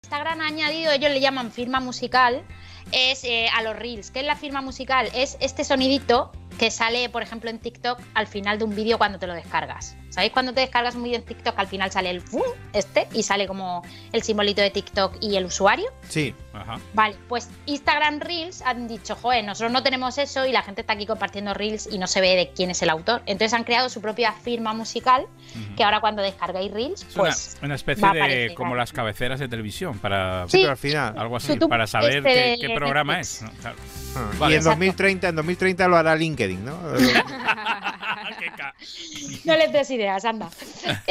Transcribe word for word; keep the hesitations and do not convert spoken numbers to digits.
Instagram ha añadido, ellos le llaman firma musical, es eh, a los Reels. ¿Qué es la firma musical? Es este sonidito que sale, por ejemplo, en TikTok al final de un vídeo cuando te lo descargas. ¿Sabéis cuando te descargas un vídeo en TikTok al final sale el ¡fum! Este y sale como el simbolito de TikTok y el usuario? Sí, ajá. Vale, pues Instagram Reels han dicho, joder, nosotros no tenemos eso y la gente está aquí compartiendo Reels y no se ve de quién es el autor. Entonces han creado su propia firma musical, uh-huh. que ahora cuando descargáis Reels, es pues una, una especie de como las cabeceras de televisión para sí, pero al final algo así, para saber este qué, qué programa Netflix. Es, ¿no? Claro. Ah, vale. Y en dos mil treinta, en dos mil treinta lo hará LinkedIn, ¿no? No les des ideas, anda.